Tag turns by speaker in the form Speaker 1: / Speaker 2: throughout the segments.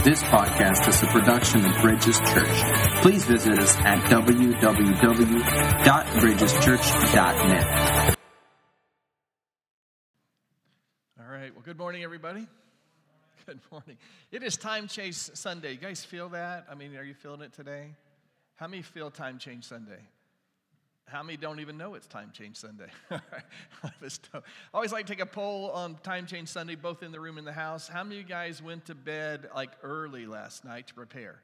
Speaker 1: This podcast is a production of Bridges Church. Please visit us at www.bridgeschurch.net.
Speaker 2: All right. Well, good morning, everybody. Good morning. It is Time Change Sunday. You guys feel that? I mean, are you feeling it today? How many feel Time Change Sunday? How many don't even know it's Time Change Sunday? I always like to take a poll on Time Change Sunday, both in the room and the house. How many of you guys went to bed like early last night to prepare?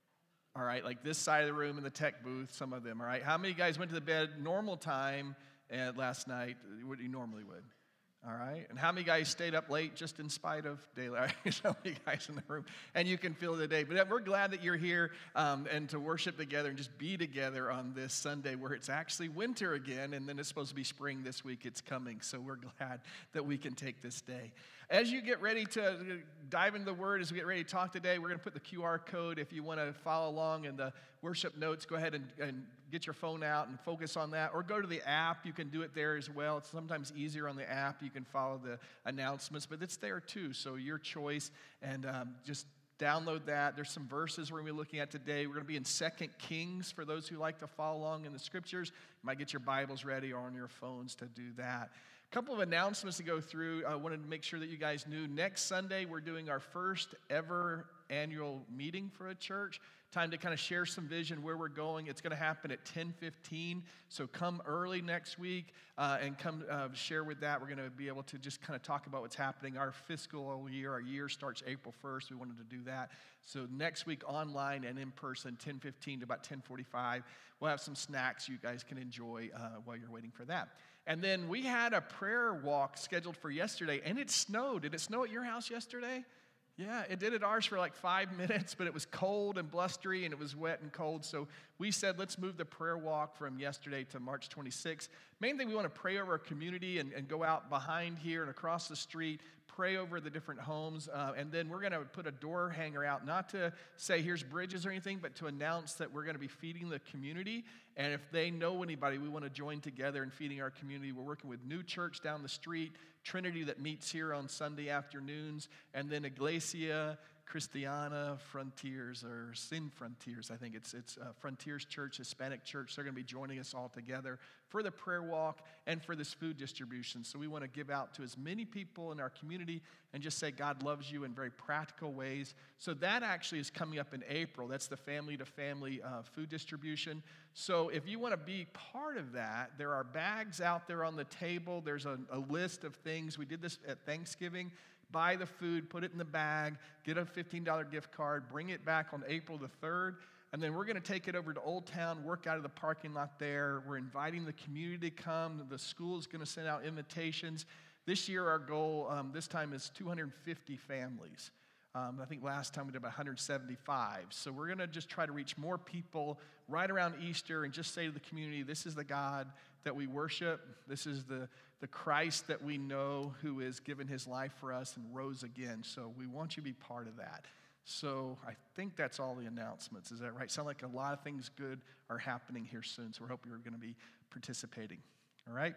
Speaker 2: All right, like this side of the room in the tech booth, some of them, all right? How many of you guys went to the bed normal time last night, what you normally would? All right, and how many guys stayed up late just in spite of daylight? So many guys in the room, and you can feel the day. But we're glad that you're here and to worship together and just be together on this Sunday where it's actually winter again, and then it's supposed to be spring this week. It's coming, so we're glad that we can take this day. As you get ready to dive into the Word, as we get ready to talk today, we're going to put the QR code. If you want to follow along in the worship notes, go ahead and get your phone out and focus on that. Or go to the app. You can do it there as well. It's sometimes easier on the app. You can follow the announcements, but it's there too. So your choice, and just download that. There's some verses we're going to be looking at today. We're going to be in 2 Kings for those who like to follow along in the Scriptures. You might get your Bibles ready or on your phones to do that. A couple of announcements to go through. I wanted to make sure that you guys knew. Next Sunday, we're doing our first ever annual meeting for a church. Time to kind of share some vision where we're going. It's going to happen at 10:15, so come early next week and come share with that. We're going to be able to just kind of talk about what's happening. Our fiscal year, our year starts April 1st. We wanted to do that. So next week, online and in person, 10:15 to about 10:45. We'll have some snacks you guys can enjoy while you're waiting for that. And then we had a prayer walk scheduled for yesterday, and it snowed. Did it snow at your house yesterday? Yeah, it did at ours for like 5 minutes, but it was cold and blustery, and it was wet and cold. So we said, let's move the prayer walk from yesterday to March 26th. Main thing, we want to pray over our community and go out behind here and across the street, pray over the different homes, and then we're going to put a door hanger out, not to say here's Bridges or anything, but to announce that we're going to be feeding the community. And if they know anybody, we want to join together in feeding our community. We're working with New Church down the street, Trinity that meets here on Sunday afternoons, and then Iglesia Cristiana Frontiers, or Sin Frontiers, I think it's Frontiers Church, Hispanic Church. They're going to be joining us all together for the prayer walk and for this food distribution. So we want to give out to as many people in our community and just say God loves you in very practical ways. So that actually is coming up in April. That's the family-to-family food distribution. So if you want to be part of that, there are bags out there on the table. There's a list of things. We did this at Thanksgiving. Buy the food, put it in the bag, get a $15 gift card, bring it back on April the 3rd, and then we're going to take it over to Old Town, work out of the parking lot there. We're inviting the community to come. The school is going to send out invitations. This year, our goal this time is 250 families. I think last time we did about 175. So we're going to just try to reach more people right around Easter and just say to the community, this is the God that we worship. This is the Christ that we know who has given his life for us and rose again. So we want you to be part of that. So I think that's all the announcements. Is that right? Sound like a lot of things good are happening here soon. So we're hoping you're going to be participating. All right?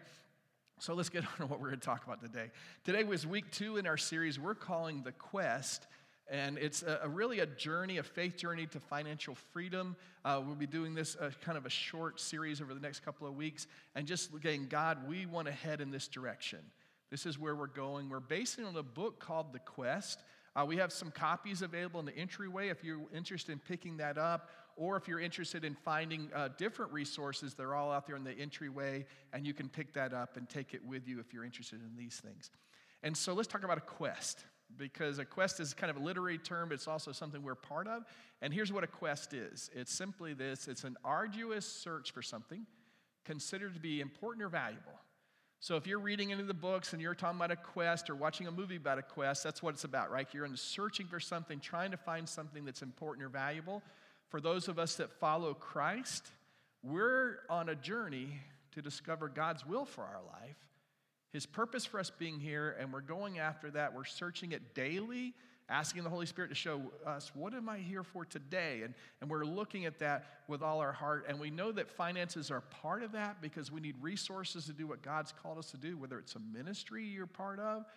Speaker 2: So let's get on to what we're going to talk about today. Today was week 2 in our series we're calling The Quest. And it's really a journey, a faith journey to financial freedom. We'll be doing this kind of a short series over the next couple of weeks. And just saying, God, we want to head in this direction. This is where we're going. We're basing it on a book called The Quest. We have some copies available in the entryway if you're interested in picking that up. Or if you're interested in finding different resources, they're all out there in the entryway. And you can pick that up and take it with you if you're interested in these things. And so let's talk about a quest. Because a quest is kind of a literary term, but it's also something we're part of. And here's what a quest is. It's simply this. It's an arduous search for something considered to be important or valuable. So if you're reading into the books and you're talking about a quest or watching a movie about a quest, that's what it's about, right? You're in searching for something, trying to find something that's important or valuable. For those of us that follow Christ, we're on a journey to discover God's will for our life. His purpose for us being here, and we're going after that. We're searching it daily, asking the Holy Spirit to show us, what am I here for today? And we're looking at that with all our heart. And we know that finances are part of that because we need resources to do what God's called us to do, whether it's a ministry you're part of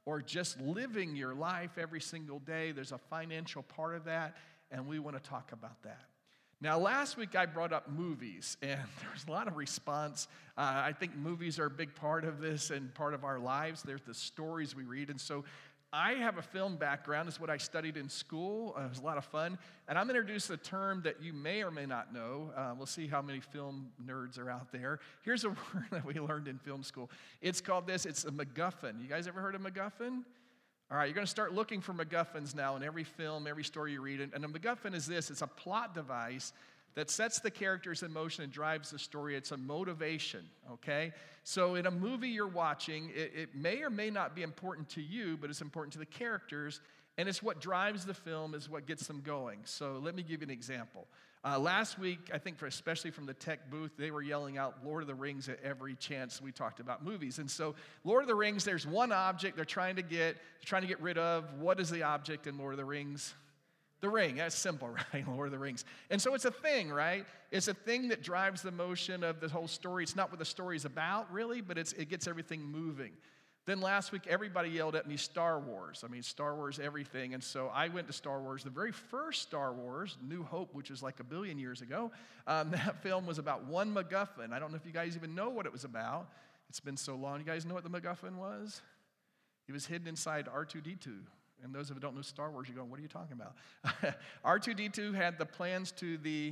Speaker 2: or just living your life every single day. There's a financial part of that, and we want to talk about that. Now, last week I brought up movies, and there was a lot of response. I think movies are a big part of this and part of our lives. There's the stories we read, and so I have a film background. It's what I studied in school. It was a lot of fun, and I'm going to introduce a term that you may or may not know. We'll see how many film nerds are out there. Here's a word that we learned in film school. It's called this. It's a MacGuffin. You guys ever heard of MacGuffin? All right, you're going to start looking for MacGuffins now in every film, every story you read. And a MacGuffin is this. It's a plot device that sets the characters in motion and drives the story. It's a motivation, okay? So in a movie you're watching, it may or may not be important to you, but it's important to the characters, and it's what drives the film, is what gets them going. So let me give you an example. Last week, I think especially from the tech booth, they were yelling out Lord of the Rings at every chance we talked about movies. And so Lord of the Rings, there's one object they're trying to get rid of. What is the object in Lord of the Rings? The ring. That's simple, right? Lord of the Rings. And so it's a thing, right? It's a thing that drives the motion of the whole story. It's not what the story's about, really, but it gets everything moving. Then last week, everybody yelled at me, Star Wars. I mean, Star Wars, everything. And so I went to Star Wars. The very first Star Wars, New Hope, which was like 1 billion years ago, that film was about one MacGuffin. I don't know if you guys even know what it was about. It's been so long. You guys know what the MacGuffin was? It was hidden inside R2-D2. And those who don't know Star Wars, you're going, what are you talking about? R2-D2 had the plans to the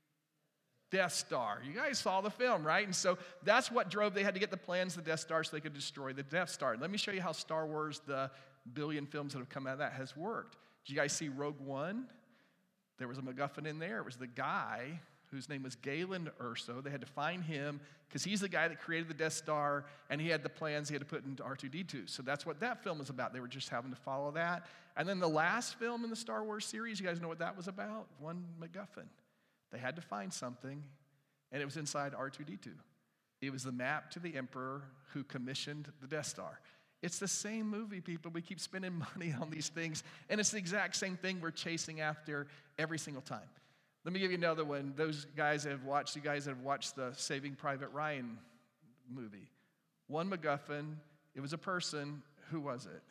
Speaker 2: Death Star. You guys saw the film, right? And so that's what drove, they had to get the plans to the Death Star so they could destroy the Death Star. Let me show you how Star Wars, the billion films that have come out of that, has worked. Did you guys see Rogue One? There was a MacGuffin in there. It was the guy whose name was Galen Erso. They had to find him because he's the guy that created the Death Star, and he had the plans he had to put into R2-D2. So that's what that film was about. They were just having to follow that. And then the last film in the Star Wars series, you guys know what that was about? One MacGuffin. They had to find something, and it was inside R2-D2. It was the map to the Emperor who commissioned the Death Star. It's the same movie, people. We keep spending money on these things, and it's the exact same thing we're chasing after every single time. Let me give you another one. Those guys that have watched, you guys that have watched the Saving Private Ryan movie. One MacGuffin, it was a person. Who was it?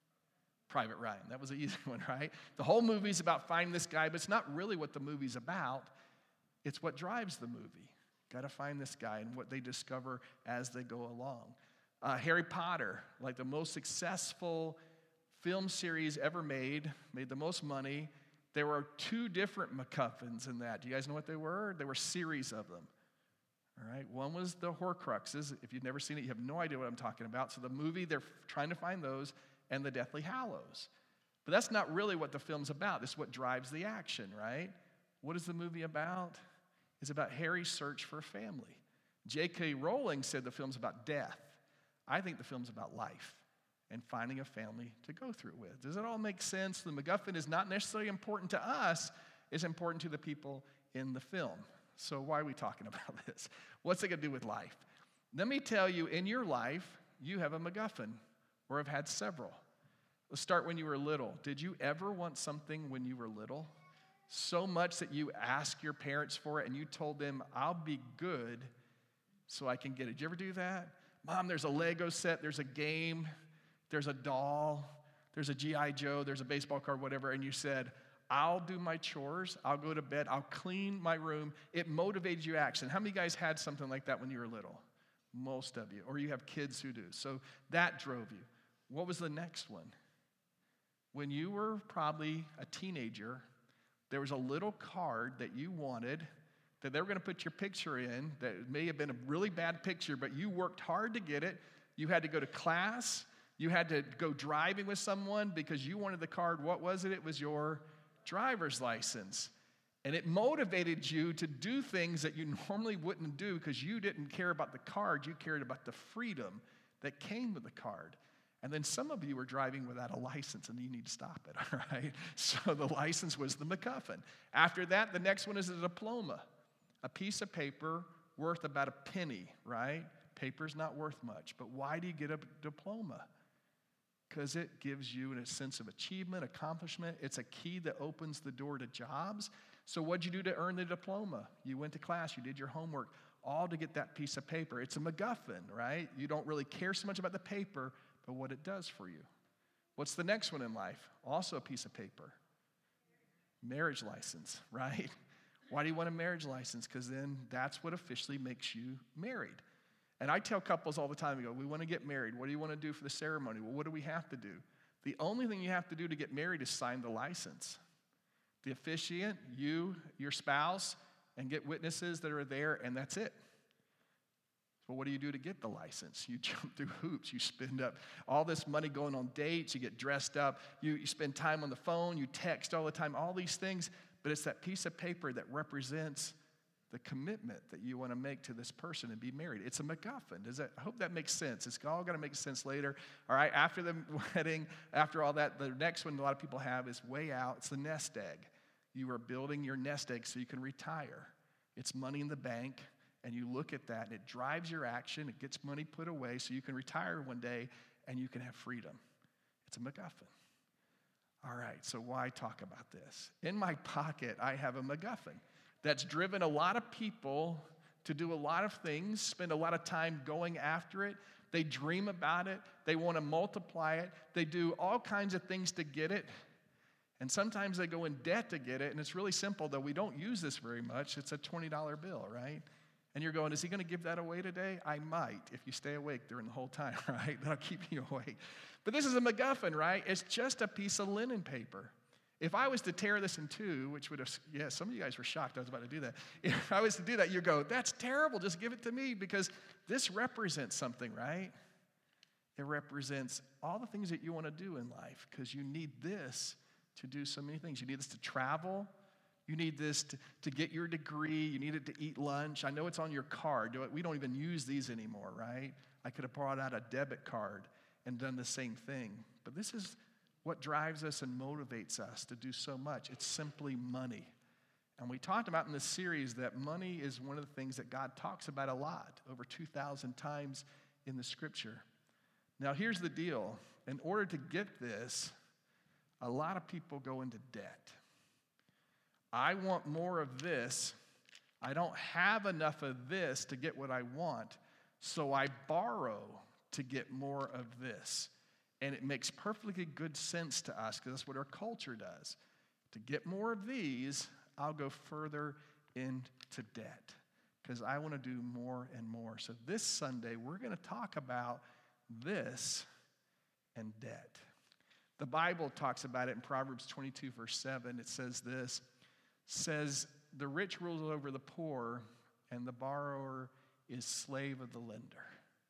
Speaker 2: Private Ryan. That was an easy one, right? The whole movie's about finding this guy, but it's not really what the movie's about. It's what drives the movie. Got to find this guy and what they discover as they go along. Harry Potter, like the most successful film series ever made the most money. There were 2 different MacGuffins in that. Do you guys know what they were? There were series of them. All right, one was the Horcruxes. If you've never seen it, you have no idea what I'm talking about. So the movie, they're trying to find those, and the Deathly Hallows. But that's not really what the film's about. It's what drives the action, right? What is the movie about? It's about Harry's search for a family. J.K. Rowling said the film's about death. I think the film's about life and finding a family to go through it with. Does it all make sense? The MacGuffin is not necessarily important to us. It's important to the people in the film. So why are we talking about this? What's it going to do with life? Let me tell you, in your life, you have a MacGuffin, or have had several. Let's start when you were little. Did you ever want something when you were little? So much that you asked your parents for it and you told them, I'll be good so I can get it. Did you ever do that? Mom, there's a Lego set, there's a game, there's a doll, there's a G.I. Joe, there's a baseball card, whatever, and you said, I'll do my chores, I'll go to bed, I'll clean my room. It motivated you action. How many of you guys had something like that when you were little? Most of you. Or you have kids who do. So that drove you. What was the next one? When you were probably a teenager, there was a little card that you wanted that they were going to put your picture in that may have been a really bad picture, but you worked hard to get it. You had to go to class. You had to go driving with someone because you wanted the card. What was it? It was your driver's license. And it motivated you to do things that you normally wouldn't do because you didn't care about the card. You cared about the freedom that came with the card. And then some of you were driving without a license, and you need to stop it, all right? So the license was the MacGuffin. After that, the next one is a diploma, a piece of paper worth about a penny, right? Paper's not worth much, but why do you get a diploma? Because it gives you a sense of achievement, accomplishment. It's a key that opens the door to jobs. So what'd you do to earn the diploma? You went to class, you did your homework, all to get that piece of paper. It's a MacGuffin, right? You don't really care so much about the paper, but what it does for you. What's the next one in life? Also a piece of paper. Marriage license, right? Why do you want a marriage license? Because then that's what officially makes you married. And I tell couples all the time, I go, we want to get married. What do you want to do for the ceremony? Well, what do we have to do? The only thing you have to do to get married is sign the license. The officiant, you, your spouse, and get witnesses that are there, and that's it. Well, what do you do to get the license? You jump through hoops. You spend up all this money going on dates. You get dressed up. You spend time on the phone. You text all the time, all these things. But it's that piece of paper that represents the commitment that you want to make to this person and be married. It's a MacGuffin. I hope that makes sense. It's all going to make sense later. All right, after the wedding, after all that, the next one a lot of people have is way out. It's the nest egg. You are building your nest egg so you can retire. It's money in the bank. And you look at that, and it drives your action. It gets money put away so you can retire one day, and you can have freedom. It's a MacGuffin. All right, so why talk about this? In my pocket, I have a MacGuffin that's driven a lot of people to do a lot of things, spend a lot of time going after it. They dream about it. They want to multiply it. They do all kinds of things to get it. And sometimes they go in debt to get it, and it's really simple, though. We don't use this very much. It's a $20 bill, right? And you're going, is he going to give that away today? I might, if you stay awake during the whole time, right? That'll keep you awake. But this is a MacGuffin, right? It's just a piece of linen paper. If I was to tear this in two, which would have, yeah, some of you guys were shocked I was about to do that. If I was to do that, you go, that's terrible, just give it to me, because this represents something, right? It represents all the things that you want to do in life, because you need this to do so many things. You need this to travel. You need this to get your degree. You need it to eat lunch. I know it's on your card. We don't even use these anymore, right? I could have brought out a debit card and done the same thing. But this is what drives us and motivates us to do so much. It's simply money. And we talked about in this series that money is one of the things that God talks about a lot, over 2,000 times in the Scripture. Now, here's the deal. In order to get this, a lot of people go into debt. I want more of this. I don't have enough of this to get what I want, so I borrow to get more of this. And it makes perfectly good sense to us because that's what our culture does. To get more of these, I'll go further into debt because I want to do more and more. So this Sunday, we're going to talk about this and debt. The Bible talks about it in Proverbs 22, verse 7. It says this. Says, the rich rules over the poor, and the borrower is slave of the lender.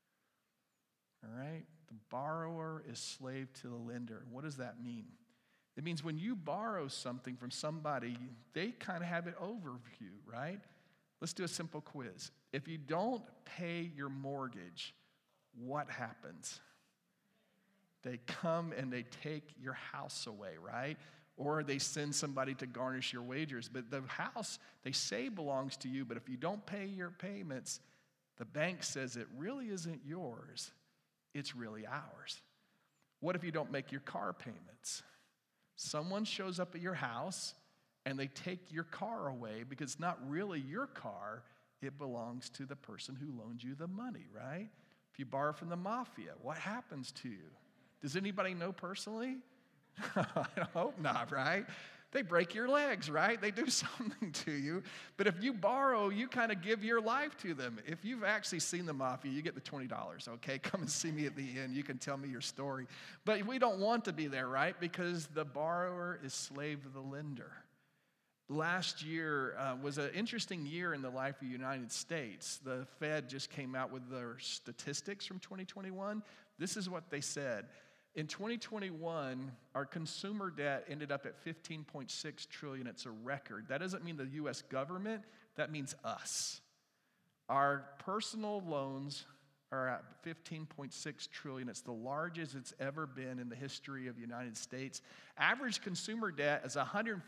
Speaker 2: All right? The borrower is slave to the lender. What does that mean? It means when you borrow something from somebody, they kind of have it over you, right? Let's do a simple quiz. If you don't pay your mortgage, what happens? They come and they take your house away, right? Or they send somebody to garnish your wages. But the house, they say belongs to you, but if you don't pay your payments, the bank says it really isn't yours, it's really ours. What if you don't make your car payments? Someone shows up at your house and they take your car away because it's not really your car, it belongs to the person who loaned you the money, right? If you borrow from the mafia, what happens to you? Does anybody know personally? I hope not, right? They break your legs, right? They do something to you. But if you borrow, you kind of give your life to them. If you've actually seen the mafia, you get the $20, okay? Come and see me at the end. You can tell me your story. But we don't want to be there, right? Because the borrower is slave to the lender. Last year was an interesting year in the life of the United States. The Fed just came out with their statistics from 2021. This is what they said. In 2021, our consumer debt ended up at $15.6 trillion. It's a record. That doesn't mean the U.S. government. That means us. Our personal loans are at $15.6 trillion. It's the largest it's ever been in the history of the United States. Average consumer debt is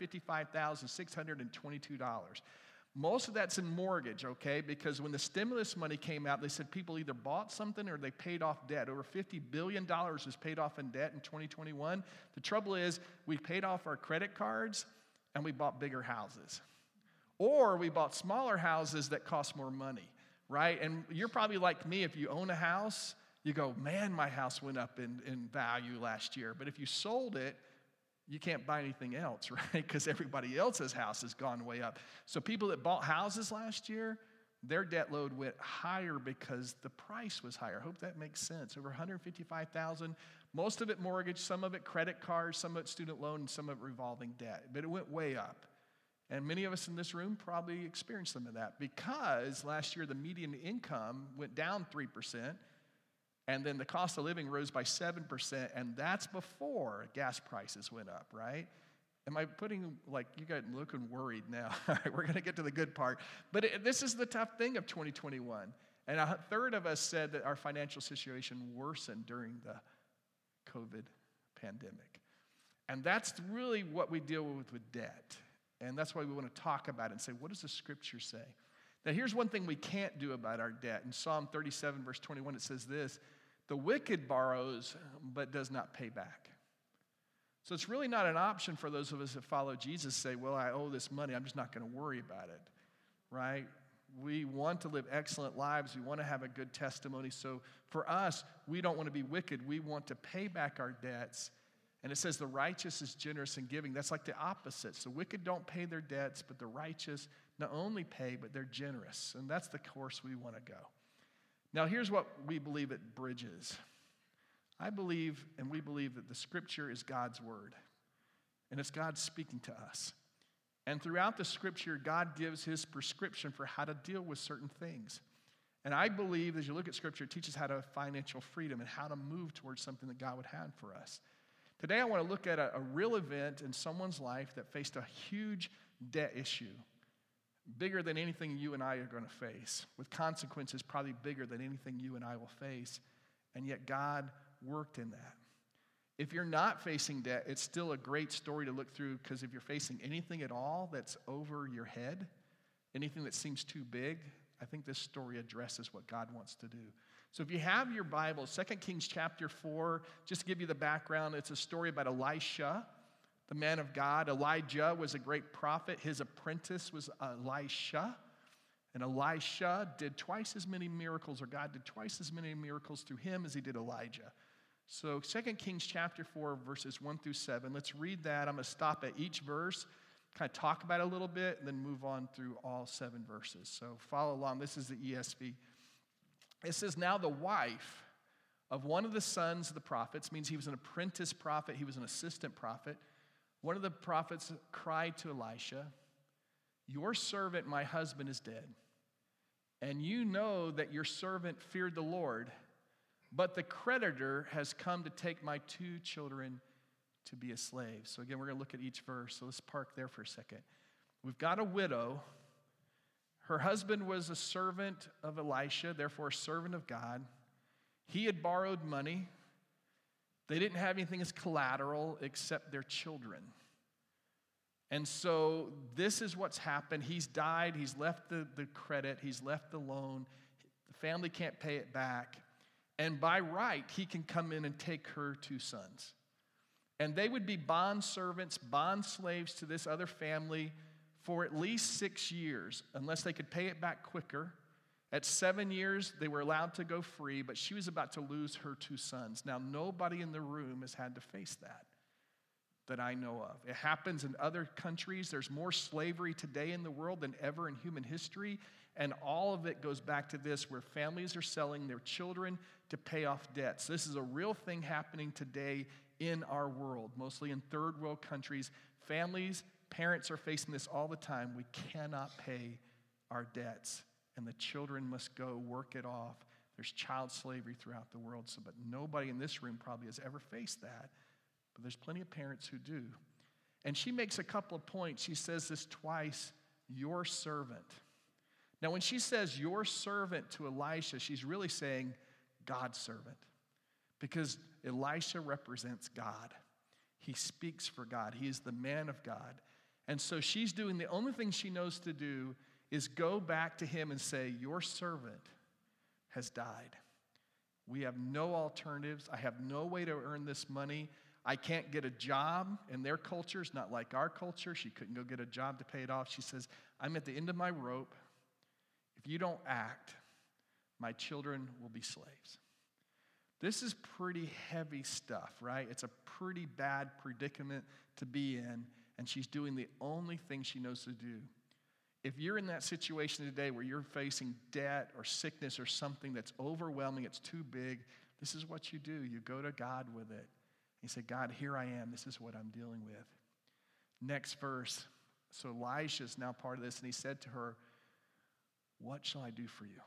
Speaker 2: $155,622. Most of that's in mortgage, okay? Because when the stimulus money came out, they said people either bought something or they paid off debt. Over $50 billion was paid off in debt in 2021. The trouble is we paid off our credit cards and we bought bigger houses. Or we bought smaller houses that cost more money, right? And you're probably like me. If you own a house, You go, man, my house went up in value last year. But if you sold it, you can't buy anything else, right? Because everybody else's house has gone way up. So people that bought houses last year, their debt load went higher because the price was higher. I hope that makes sense. Over $155,000, most of it mortgage, some of it credit cards, some of it student loan, and some of it revolving debt. But it went way up. And many of us in this room probably experienced some of that because last year the median income went down 3%, and then the cost of living rose by 7%, and that's before gas prices went up, right? Am I putting, you guys looking worried now? All right, we're going to get to the good part. But this is the tough thing of 2021. And a third of us said that our financial situation worsened during the COVID pandemic. And that's really what we deal with debt. And that's why we want to talk about it and say, what does the scripture say? Now, here's one thing we can't do about our debt. In Psalm 37, verse 21, it says this: the wicked borrows, but does not pay back. So it's really not an option for those of us that follow Jesus say, well, I owe this money, I'm just not going to worry about it, right? We want to live excellent lives. We want to have a good testimony. So for us, we don't want to be wicked. We want to pay back our debts. And it says the righteous is generous in giving. That's like the opposite. So wicked don't pay their debts, but the righteous not only pay, but they're generous. And that's the course we want to go. Now, here's what we believe at Bridges. I believe, and we believe, that the scripture is God's word. And it's God speaking to us. And throughout the scripture, God gives his prescription for how to deal with certain things. And I believe, as you look at scripture, it teaches how to have financial freedom and how to move towards something that God would have for us. Today, I want to look at a real event in someone's life that faced a huge debt issue, bigger than anything you and I are going to face, with consequences probably bigger than anything you and I will face. And yet God worked in that. If you're not facing debt, it's still a great story to look through, because if you're facing anything at all that's over your head, anything that seems too big, I think this story addresses what God wants to do. So if you have your Bible, 2 Kings chapter 4, just to give you the background, it's a story about Elisha, the man of God. Elijah was a great prophet. His apprentice was Elisha. And Elisha did twice as many miracles, or God did twice as many miracles through him as he did Elijah. So 2 Kings chapter 4, verses 1 through 7. Let's read that. I'm going to stop at each verse, kind of talk about it a little bit, and then move on through all 7 verses. So follow along. This is the ESV. It says, now the wife of one of the sons of the prophets, means he was an apprentice prophet, he was an assistant prophet. One of the prophets cried to Elisha, your servant, my husband, is dead. And you know that your servant feared the Lord, but the creditor has come to take my 2 children to be a slave. So again, we're going to look at each verse. So let's park there for a second. We've got a widow. Her husband was a servant of Elisha, therefore a servant of God. He had borrowed money. They didn't have anything as collateral except their children. And so this is what's happened. He's died. He's left the credit. He's left the loan. The family can't pay it back. And by right, he can come in and take her 2 sons. And they would be bond servants, bond slaves to this other family for at least 6 years, unless they could pay it back quicker. At 7 years, they were allowed to go free, but she was about to lose her 2 sons. Now, nobody in the room has had to face that I know of. It happens in other countries. There's more slavery today in the world than ever in human history, and all of it goes back to this, where families are selling their children to pay off debts. This is a real thing happening today in our world, mostly in third world countries. Families, parents are facing this all the time. We cannot pay our debts, and the children must go work it off. There's child slavery throughout the world, but nobody in this room probably has ever faced that. But there's plenty of parents who do. And she makes a couple of points. She says this twice, your servant. Now, when she says your servant to Elisha, she's really saying God's servant, because Elisha represents God. He speaks for God. He is the man of God. And so she's doing, the only thing she knows to do is go back to him and say, your servant has died. We have no alternatives. I have no way to earn this money. I can't get a job. In their culture, it's not like our culture. She couldn't go get a job to pay it off. She says, I'm at the end of my rope. If you don't act, my children will be slaves. This is pretty heavy stuff, right? It's a pretty bad predicament to be in, and she's doing the only thing she knows to do. If you're in that situation today where you're facing debt or sickness or something that's overwhelming, it's too big, this is what you do. You go to God with it. You say, God, here I am. This is what I'm dealing with. Next verse. So Elisha's now part of this, and he said to her, what shall I do for you?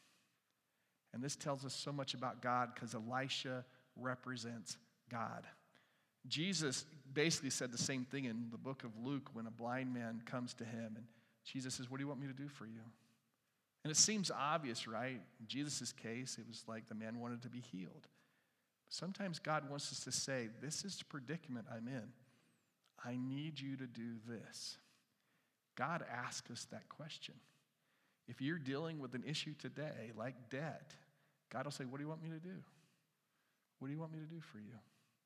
Speaker 2: And this tells us so much about God because Elisha represents God. Jesus basically said the same thing in the book of Luke when a blind man comes to him. And Jesus says, what do you want me to do for you? And it seems obvious, right? In Jesus' case, it was like the man wanted to be healed. Sometimes God wants us to say, this is the predicament I'm in. I need you to do this. God asks us that question. If you're dealing with an issue today, like debt, God will say, what do you want me to do? What do you want me to do for you?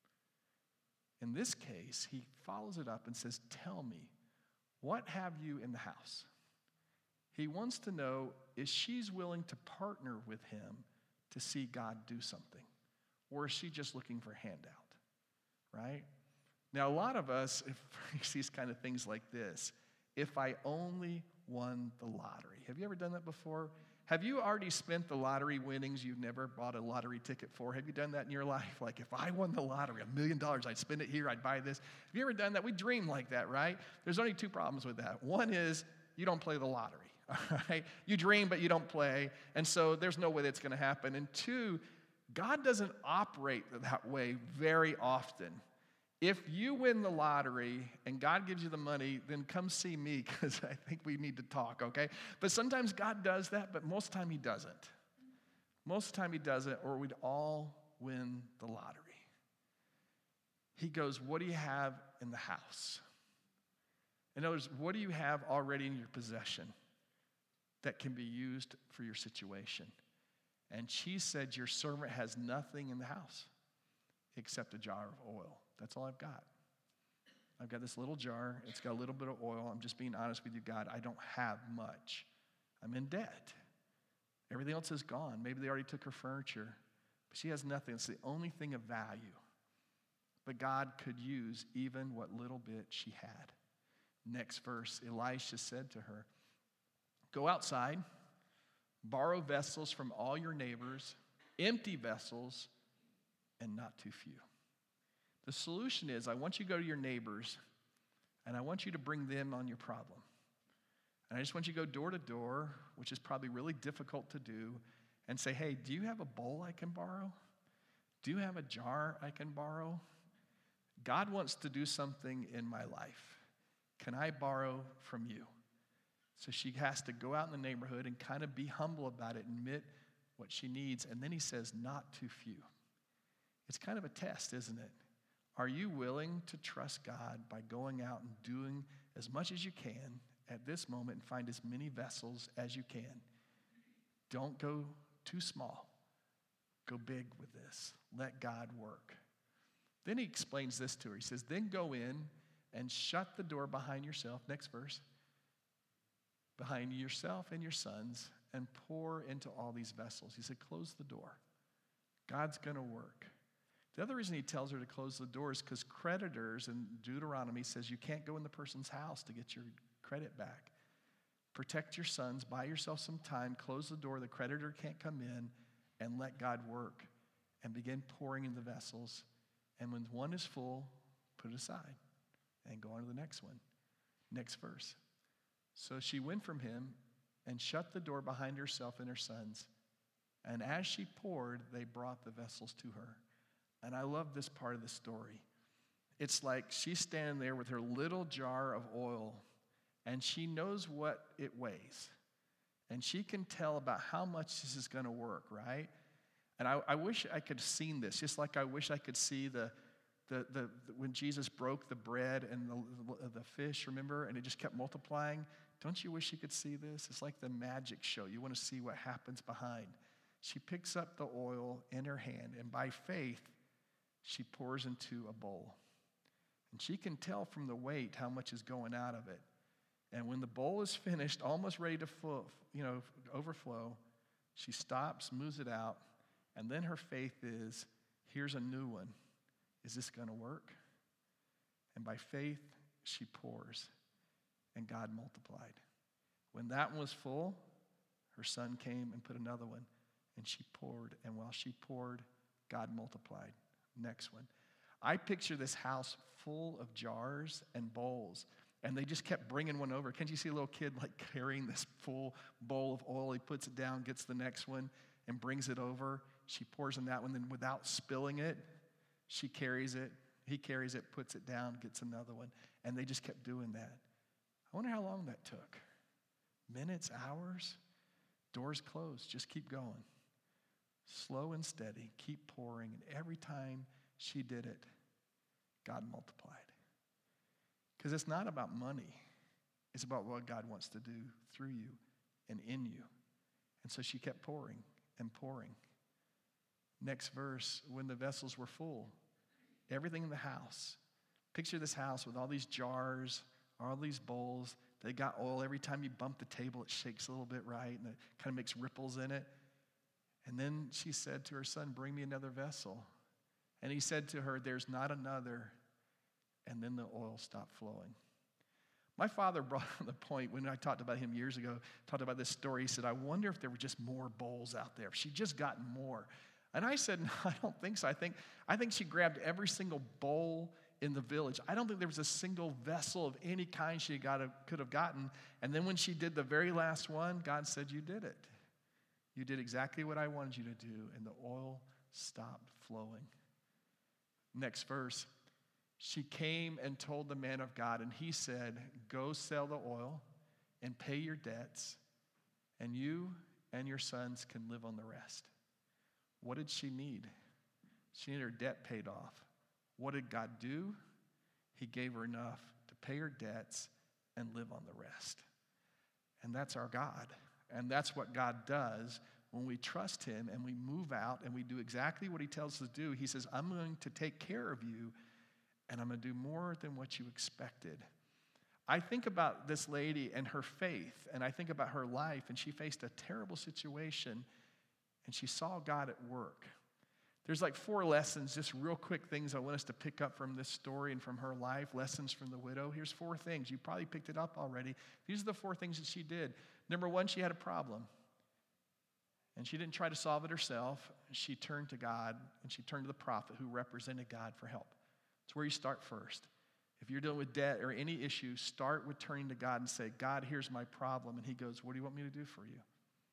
Speaker 2: In this case, he follows it up and says, tell me, what have you in the house? He wants to know, is she's willing to partner with him to see God do something? Or is she just looking for a handout, right? Now, a lot of us, if we see kind of things like this, if I only won the lottery. Have you ever done that before? Have you already spent the lottery winnings you've never bought a lottery ticket for? Have you done that in your life? Like, if I won the lottery, $1 million, I'd spend it here, I'd buy this. Have you ever done that? We dream like that, right? There's only two problems with that. One is you don't play the lottery, all right? You dream, but you don't play, and so there's no way that's going to happen. And two, God doesn't operate that way very often. If you win the lottery and God gives you the money, then come see me because I think we need to talk, okay? But sometimes God does that, but most of the time he doesn't. Most of the time he doesn't, or we'd all win the lottery. He goes, what do you have in the house? In other words, what do you have already in your possession that can be used for your situation? And she said, your servant has nothing in the house except a jar of oil. That's all I've got. I've got this little jar. It's got a little bit of oil. I'm just being honest with you, God. I don't have much. I'm in debt. Everything else is gone. Maybe they already took her furniture. But she has nothing. It's the only thing of value. But God could use even what little bit she had. Next verse, Elisha said to her, go outside, borrow vessels from all your neighbors, empty vessels, and not too few. The solution is, I want you to go to your neighbors, and I want you to bring them on your problem. And I just want you to go door to door, which is probably really difficult to do, and say, hey, do you have a bowl I can borrow? Do you have a jar I can borrow? God wants to do something in my life. Can I borrow from you? So she has to go out in the neighborhood and kind of be humble about it, admit what she needs, and then he says, not too few. It's kind of a test, isn't it? Are you willing to trust God by going out and doing as much as you can at this moment and find as many vessels as you can? Don't go too small. Go big with this. Let God work. Then he explains this to her. He says, then go in and shut the door behind yourself. Next verse. Behind yourself and your sons and pour into all these vessels. He said, close the door. God's going to work. The other reason he tells her to close the door is because creditors in Deuteronomy says you can't go in the person's house to get your credit back. Protect your sons, buy yourself some time, close the door, the creditor can't come in, and let God work and begin pouring in the vessels. And when one is full, put it aside and go on to the next one. Next verse. So she went from him and shut the door behind herself and her sons. And as she poured, they brought the vessels to her. And I love this part of the story. It's like she's standing there with her little jar of oil, and she knows what it weighs. And she can tell about how much this is going to work, right? And I wish I could have seen this, just like I wish I could see the when Jesus broke the bread and the fish, remember? And it just kept multiplying. Don't you wish you could see this? It's like the magic show. You want to see what happens behind. She picks up the oil in her hand, and by faith, she pours into a bowl. And she can tell from the weight how much is going out of it. And when the bowl is finished, almost ready to overflow, she stops, moves it out, And then her faith is, here's a new one. Is this going to work? And by faith, she pours, and God multiplied. When that one was full, her son came and put another one, and she poured. And while she poured, God multiplied. Next one. I picture this house full of jars and bowls, and they just kept bringing one over. Can't you see a little kid like carrying this full bowl of oil? He puts it down, gets the next one, and brings it over. She pours in that one, then without spilling it, she carries it. He carries it, puts it down, gets another one. And they just kept doing that. I wonder how long that took. Minutes, hours? Doors closed. Just keep going. Slow and steady. Keep pouring. And every time she did it, God multiplied. Because it's not about money. It's about what God wants to do through you and in you. And so she kept pouring and pouring. Next verse, when the vessels were full, everything in the house. Picture this house with all these jars, all these bowls. They got oil. Every time you bump the table, it shakes a little bit, right? And it kind of makes ripples in it. And then she said to her son, bring me another vessel. And he said to her, there's not another. And then the oil stopped flowing. My father brought up the point when I talked about him years ago, talked about this story. He said, I wonder if there were just more bowls out there, if she just got more. And I said, no, I don't think so. I think she grabbed every single bowl in the village. I don't think there was a single vessel of any kind she could have gotten. And then when she did the very last one, God said, you did it. You did exactly what I wanted you to do. And the oil stopped flowing. Next verse. She came and told the man of God, and he said, go sell the oil and pay your debts, and you and your sons can live on the rest. What did she need? She needed her debt paid off. What did God do? He gave her enough to pay her debts and live on the rest. And that's our God. And that's what God does when we trust him and we move out and we do exactly what he tells us to do. He says, I'm going to take care of you, and I'm going to do more than what you expected. I think about this lady and her faith, and I think about her life, and she faced a terrible situation, and she saw God at work. There's like 4 lessons, just real quick things I want us to pick up from this story and from her life, lessons from the widow. Here's 4 things. You probably picked it up already. These are the 4 things that she did. Number 1, she had a problem. And she didn't try to solve it herself. She turned to God, and she turned to the prophet who represented God for help. It's where you start first. If you're dealing with debt or any issue, start with turning to God and say, God, here's my problem. And he goes, what do you want me to do for you?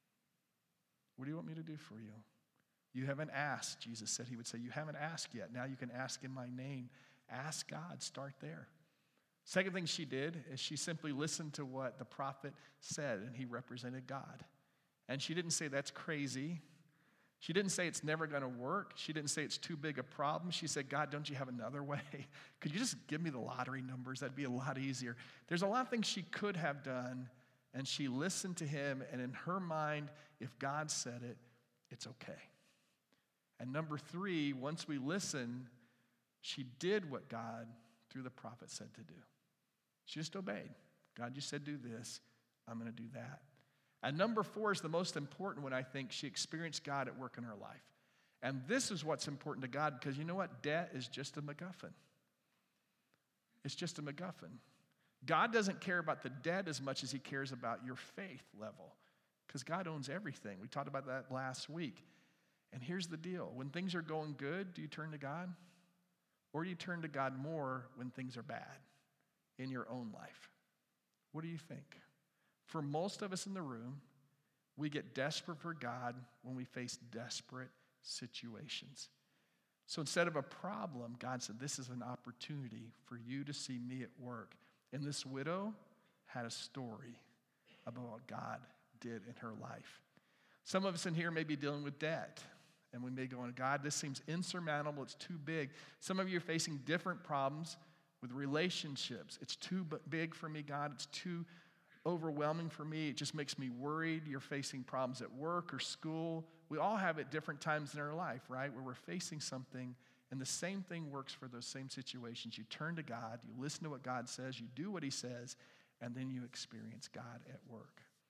Speaker 2: What do you want me to do for you? You haven't asked, Jesus said. He would say, you haven't asked yet. Now you can ask in my name. Ask God. Start there. Second thing she did is she simply listened to what the prophet said, and he represented God. And she didn't say, that's crazy. She didn't say it's never going to work. She didn't say it's too big a problem. She said, God, don't you have another way? Could you just give me the lottery numbers? That'd be a lot easier. There's a lot of things she could have done, and she listened to him, and in her mind, if God said it, it's okay. And number 3, once we listen, she did what God, through the prophet, said to do. She just obeyed. God, you said do this. I'm going to do that. And number 4 is the most important one, I think. She experienced God at work in her life. And this is what's important to God, because you know what? Debt is just a MacGuffin. It's just a MacGuffin. God doesn't care about the debt as much as he cares about your faith level, because God owns everything. We talked about that last week. And here's the deal. When things are going good, do you turn to God? Or do you turn to God more when things are bad in your own life? What do you think? For most of us in the room, we get desperate for God when we face desperate situations. So instead of a problem, God said, this is an opportunity for you to see me at work. And this widow had a story about what God did in her life. Some of us in here may be dealing with debt. And we may go, God, this seems insurmountable. It's too big. Some of you are facing different problems with relationships. It's too big for me, God. It's too overwhelming for me. It just makes me worried. You're facing problems at work or school. We all have at different times in our life, right, where we're facing something, and the same thing works for those same situations. You turn to God, you listen to what God says, you do what he says, and then you experience God at work.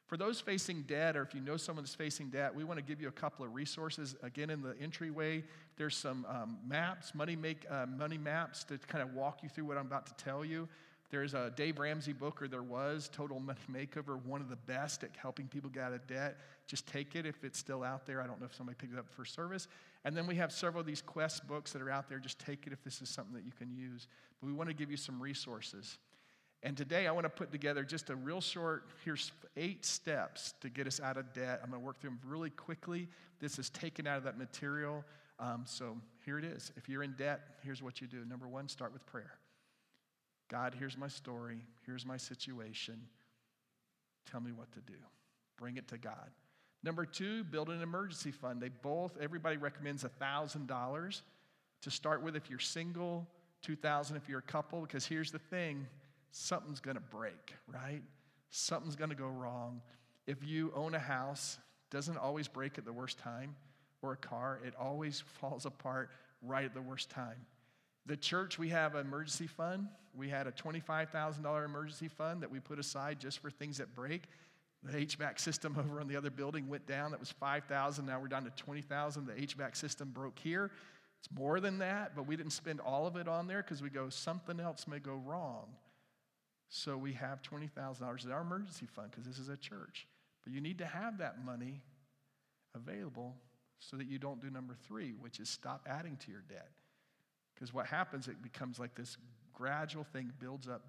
Speaker 2: For those facing debt, or if you know someone that's facing debt, we want to give you a couple of resources. Again, in the entryway, there's some maps, money maps to kind of walk you through what I'm about to tell you. There's a Dave Ramsey book, or there was, Total Money Makeover, one of the best at helping people get out of debt. Just take it if it's still out there. I don't know if somebody picked it up for service. And then we have several of these Quest books that are out there. Just take it if this is something that you can use. But we want to give you some resources. And today I want to put together just a real short, here's 8 steps to get us out of debt. I'm going to work through them really quickly. This is taken out of that material. So here it is. If you're in debt, here's what you do. Number 1, start with prayer. God, here's my story. Here's my situation. Tell me what to do. Bring it to God. Number 2, build an emergency fund. Everybody recommends $1,000 to start with if you're single, $2,000 if you're a couple, because here's the thing. Something's going to break, right? Something's going to go wrong. If you own a house, it doesn't always break at the worst time, or a car. It always falls apart right at the worst time. The church, we have an emergency fund. We had a $25,000 emergency fund that we put aside just for things that break. The HVAC system over on the other building went down. That was $5,000. Now we're down to $20,000. The HVAC system broke here. It's more than that, but we didn't spend all of it on there because we go, something else may go wrong. So we have $20,000 in our emergency fund because this is a church. But you need to have that money available so that you don't do number 3, which is stop adding to your debt. Because what happens, it becomes like this gradual thing, builds up.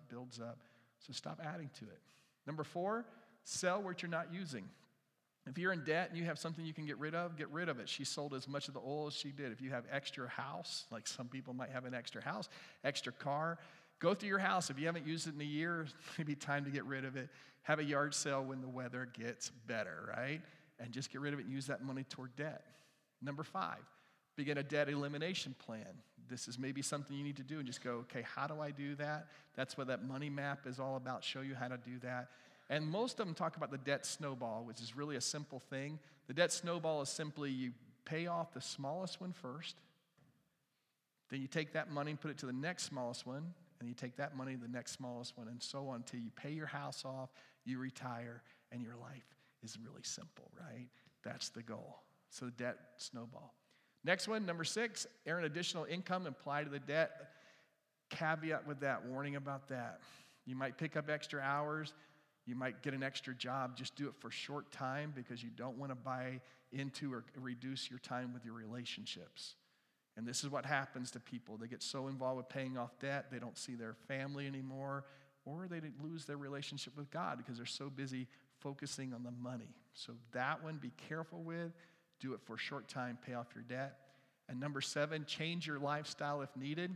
Speaker 2: So stop adding to it. Number 4, sell what you're not using. If you're in debt and you have something you can get rid of it. She sold as much of the oil as she did. If you have extra house, like some people might have an extra house, extra car, go through your house. If you haven't used it in a year, maybe time to get rid of it. Have a yard sale when the weather gets better, right? And just get rid of it and use that money toward debt. Number 5, begin a debt elimination plan. This is maybe something you need to do and just go, okay, how do I do that? That's what that money map is all about, show you how to do that. And most of them talk about the debt snowball, which is really a simple thing. The debt snowball is simply you pay off the smallest one first, then you take that money and put it to the next smallest one, and you take that money to the next smallest one, and so on until you pay your house off, you retire, and your life is really simple, right? That's the goal. So the debt snowball. Next one, number 6, earn additional income and apply to the debt. Caveat with that, warning about that. You might pick up extra hours. You might get an extra job. Just do it for a short time because you don't want to buy into or reduce your time with your relationships. And this is what happens to people. They get so involved with paying off debt, they don't see their family anymore, or they lose their relationship with God because they're so busy focusing on the money. So that one, be careful with. Do it for a short time, pay off your debt. And number 7, change your lifestyle if needed.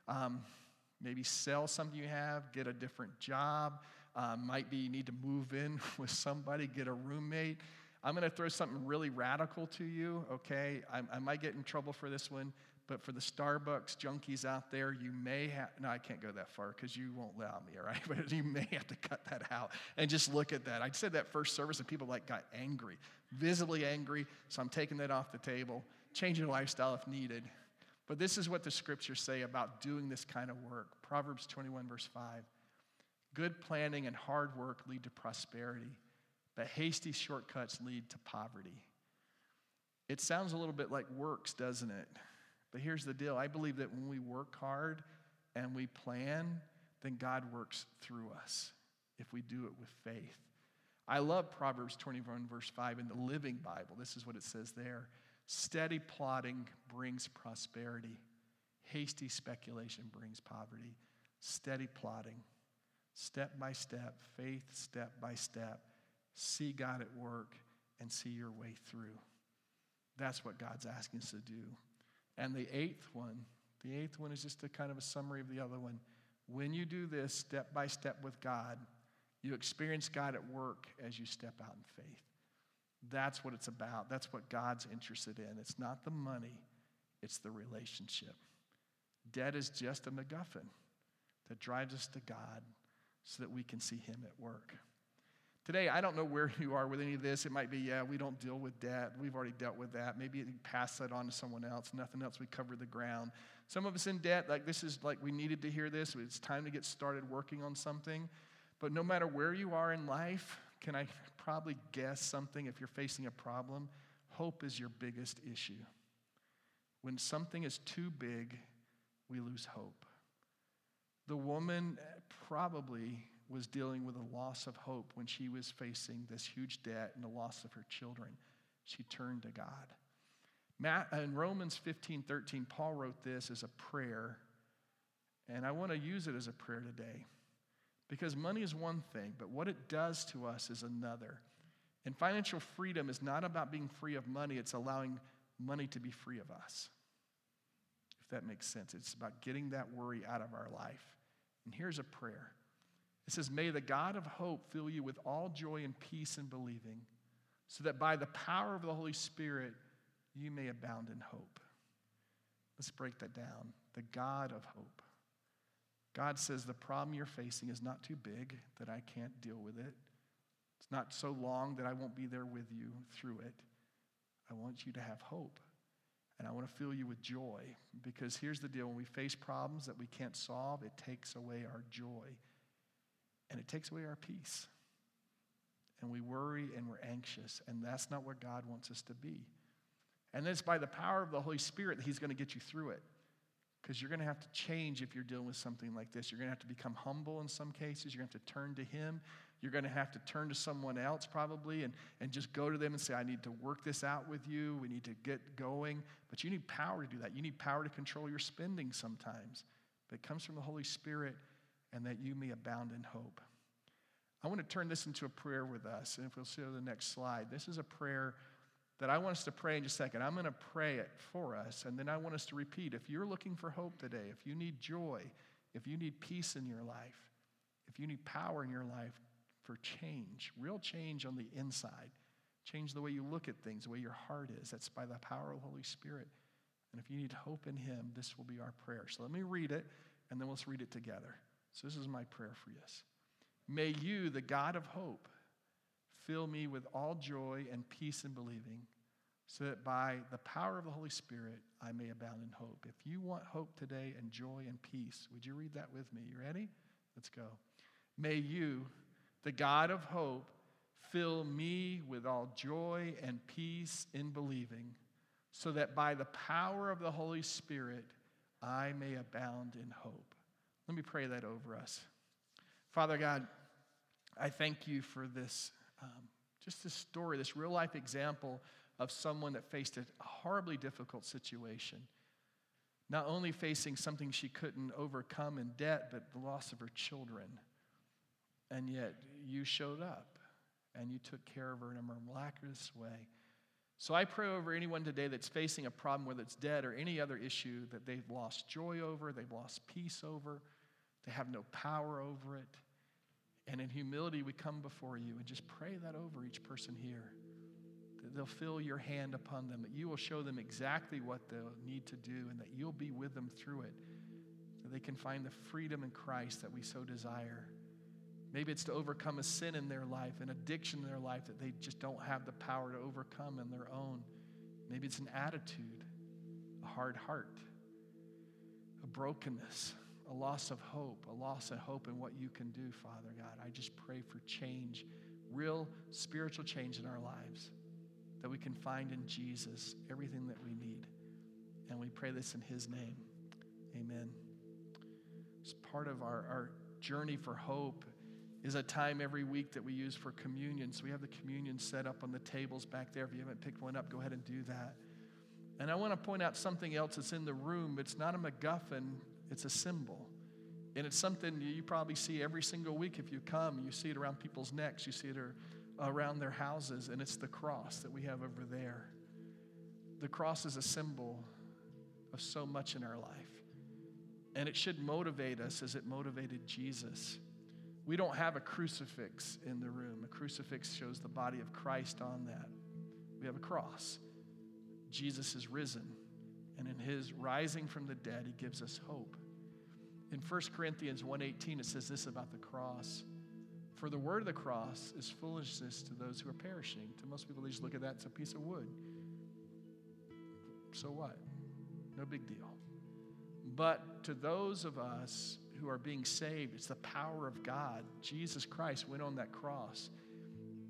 Speaker 2: Maybe sell something you have, get a different job. Might be you need to move in with somebody, get a roommate. I'm going to throw something really radical to you, okay? I might get in trouble for this one, but for the Starbucks junkies out there, you may have, no, I can't go that far because you won't allow me, all right? But you may have to cut that out and just look at that. I said that first service and people got angry, visibly angry, so I'm taking that off the table. Change your lifestyle if needed. But this is what the scriptures say about doing this kind of work. Proverbs 21, verse 5. Good planning and hard work lead to prosperity, but hasty shortcuts lead to poverty. It sounds a little bit like works, doesn't it? But here's the deal. I believe that when we work hard and we plan, then God works through us if we do it with faith. I love Proverbs 21, verse 5 in the Living Bible. This is what it says there. Steady plotting brings prosperity. Hasty speculation brings poverty. Steady plotting. Step by step, faith step by step. See God at work and see your way through. That's what God's asking us to do. And the eighth one is just a kind of a summary of the other one. When you do this step by step with God, you experience God at work as you step out in faith. That's what it's about. That's what God's interested in. It's not the money, it's the relationship. Debt is just a MacGuffin that drives us to God so that we can see him at work. Today, I don't know where you are with any of this. It might be, we don't deal with debt. We've already dealt with that. Maybe you pass that on to someone else. Nothing else, we covered the ground. Some of us in debt, this is we needed to hear this. It's time to get started working on something. But no matter where you are in life, can I probably guess something? If you're facing a problem, hope is your biggest issue. When something is too big, we lose hope. The woman probably was dealing with a loss of hope when she was facing this huge debt and the loss of her children. She turned to God. In Romans 15:13, Paul wrote this as a prayer, and I want to use it as a prayer today. Because money is one thing, but what it does to us is another. And financial freedom is not about being free of money, it's allowing money to be free of us. If that makes sense. It's about getting that worry out of our life. And here's a prayer. It says, may the God of hope fill you with all joy and peace in believing, so that by the power of the Holy Spirit, you may abound in hope. Let's break that down. The God of hope. God says the problem you're facing is not too big that I can't deal with it. It's not so long that I won't be there with you through it. I want you to have hope. And I want to fill you with joy. Because here's the deal. When we face problems that we can't solve, it takes away our joy. And it takes away our peace. And we worry and we're anxious. And that's not where God wants us to be. And it's by the power of the Holy Spirit that He's going to get you through it. Because you're going to have to change if you're dealing with something like this. You're going to have to become humble in some cases. You're going to have to turn to Him. You're going to have to turn to someone else probably and just go to them and say, I need to work this out with you. We need to get going. But you need power to do that. You need power to control your spending sometimes. But it comes from the Holy Spirit, and that you may abound in hope. I want to turn this into a prayer with us. And if we'll see the next slide, this is a prayer that I want us to pray in just a second. I'm going to pray it for us, and then I want us to repeat. If you're looking for hope today, if you need joy, if you need peace in your life, if you need power in your life for change, real change on the inside, change the way you look at things, the way your heart is, that's by the power of the Holy Spirit. And if you need hope in Him, this will be our prayer. So let me read it, and then let's read it together. So this is my prayer for you. May you, the God of hope, fill me with all joy and peace in believing, so that by the power of the Holy Spirit, I may abound in hope. If you want hope today and joy and peace, would you read that with me? You ready? Let's go. May you, the God of hope, fill me with all joy and peace in believing, so that by the power of the Holy Spirit, I may abound in hope. Let me pray that over us. Father God, I thank you for this, just this story, this real life example of someone that faced a horribly difficult situation. Not only facing something she couldn't overcome in debt, but the loss of her children. And yet you showed up and you took care of her in a miraculous way. So I pray over anyone today that's facing a problem, whether it's debt or any other issue, that they've lost joy over, they've lost peace over, they have no power over it. And in humility, we come before you and just pray that over each person here. That they'll feel your hand upon them, that you will show them exactly what they'll need to do, and that you'll be with them through it, that they can find the freedom in Christ that we so desire. Maybe it's to overcome a sin in their life, an addiction in their life that they just don't have the power to overcome on their own. Maybe it's an attitude, a hard heart, a brokenness, a loss of hope in what you can do, Father God. I just pray for change, real spiritual change in our lives, that we can find in Jesus everything that we need. And we pray this in His name. Amen. As part of our journey for hope is a time every week that we use for communion. So we have the communion set up on the tables back there. If you haven't picked one up, go ahead and do that. And I want to point out something else that's in the room. It's not a MacGuffin. It's a symbol. And it's something you probably see every single week if you come. You see it around people's necks. You see it around their houses. And it's the cross that we have over there. The cross is a symbol of so much in our life. And it should motivate us as it motivated Jesus. We don't have a crucifix in the room. A crucifix shows the body of Christ on that. We have a cross. Jesus is risen. And in His rising from the dead, He gives us hope. In 1 Corinthians 1:18, it says this about the cross. For the word of the cross is foolishness to those who are perishing. To most people, they just look at that, it's a piece of wood. So what? No big deal. But to those of us who are being saved, it's the power of God. Jesus Christ went on that cross,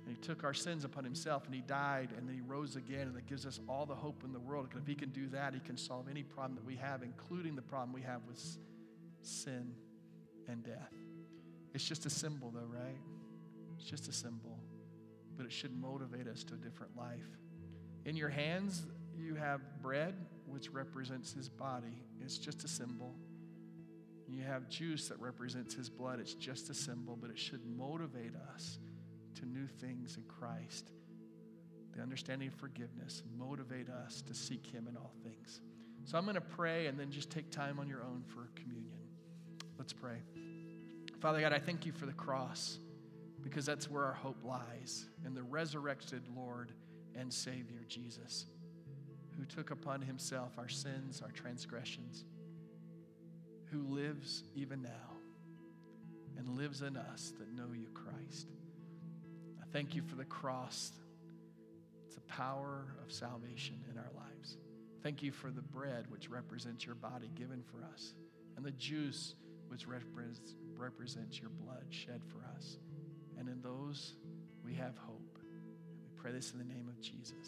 Speaker 2: And he took our sins upon himself, and he died, and then he rose again, and that gives us all the hope in the world. Because if he can do that, he can solve any problem that we have, including the problem we have with sin and death. It's just a symbol, though, right? It's just a symbol, but it should motivate us to a different life. In your hands, you have bread, which represents his body. It's just a symbol. You have juice that represents his blood. It's just a symbol, but it should motivate us to new things in Christ. The understanding of forgiveness, motivate us to seek him in all things. So I'm going to pray and then just take time on your own for communion. Let's pray. Father God, I thank you for the cross, because that's where our hope lies, in the resurrected Lord and Savior, Jesus, who took upon himself our sins, our transgressions, who lives even now and lives in us that know you, Christ. I thank you for the cross. It's a power of salvation in our lives. Thank you for the bread, which represents your body given for us, and the juice, which represents your blood shed for us. And in those, we have hope. We pray this in the name of Jesus.